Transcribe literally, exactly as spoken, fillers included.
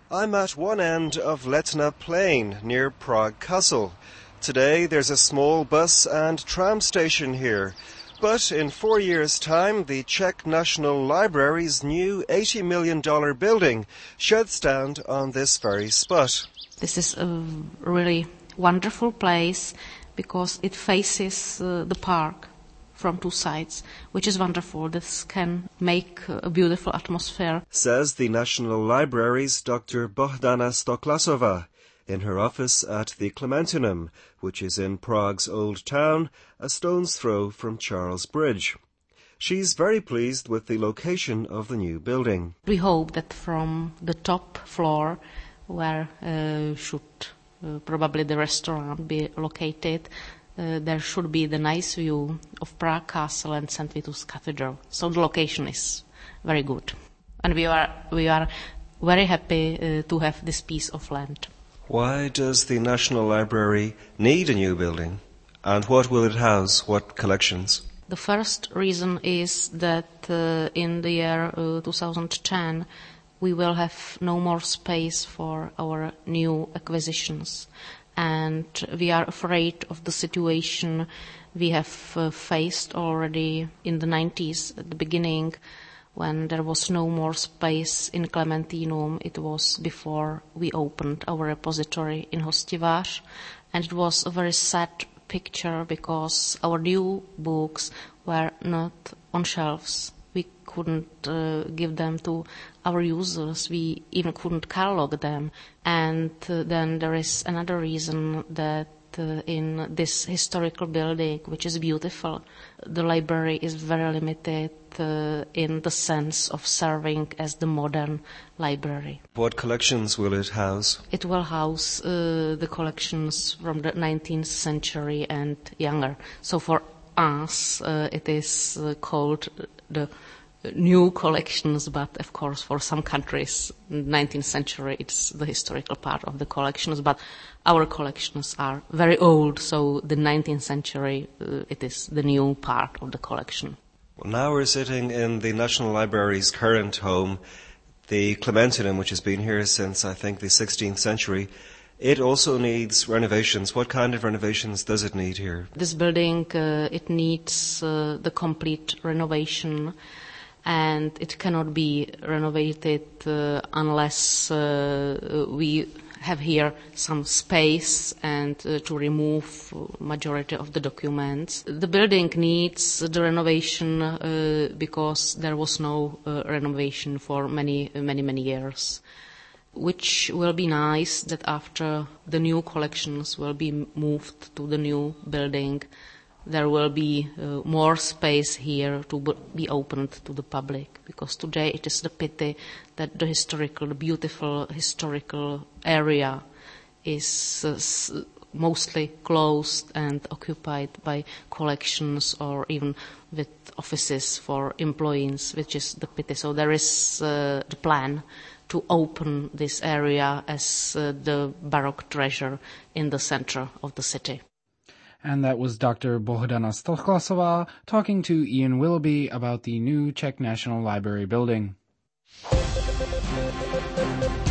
I'm at one end of Letna Plain near Prague Castle. Today there's a small bus and tram station here. But in four years' time, the Czech National Library's new eighty million dollars building should stand on this very spot. This is a really wonderful place because it faces uh, the park from two sides, which is wonderful. This can make a beautiful atmosphere. Says the National Library's Doctor Bohdana Stoklasova in her office at the Klementinum, which is in Prague's Old Town, a stone's throw from Charles Bridge. She's very pleased with the location of the new building. We hope that from the top floor, where uh, should uh, probably the restaurant be located, uh, there should be the nice view of Prague Castle and Saint Vitus Cathedral. So the location is very good. And we are, we are very happy uh, to have this piece of land. Why does the National Library need a new building? And what will it house? What collections? The first reason is that uh, in the year uh, two thousand ten we will have no more space for our new acquisitions. And we are afraid of the situation we have uh, faced already in the nineties, at the beginning, when there was no more space in Klementinum. It was before we opened our repository in Hostivař, and it was a very sad picture because our new books were not on shelves. We couldn't uh, give them to our users. We even couldn't catalog them. And uh, then there is another reason that uh, in this historical building, which is beautiful, the library is very limited uh, in the sense of serving as the modern library. What collections will it house? It will house uh, the collections from the nineteenth century and younger. So for us, uh, it is uh, called the new collections, but of course for some countries, nineteenth century, it's the historical part of the collections, but our collections are very old, so the nineteenth century, uh, it is the new part of the collection. Well, now we're sitting in the National Library's current home, the Klementinum, which has been here since, I think, the sixteenth century. It also needs renovations. What kind of renovations does it need here? This building, uh, it needs uh, the complete renovation, and it cannot be renovated uh, unless uh, we have here some space and uh, to remove majority of the documents. The building needs the renovation uh, because there was no uh, renovation for many, many, many years, which will be nice that after the new collections will be moved to the new building, there will be uh, more space here to be opened to the public, because today it is the pity that the historical, the beautiful historical area is uh, s- mostly closed and occupied by collections or even with offices for employees, which is the pity. So there is uh, the plan to open this area as uh, the Baroque treasure in the center of the city. And that was Doctor Bohdana Stoklasova talking to Ian Willoughby about the new Czech National Library building.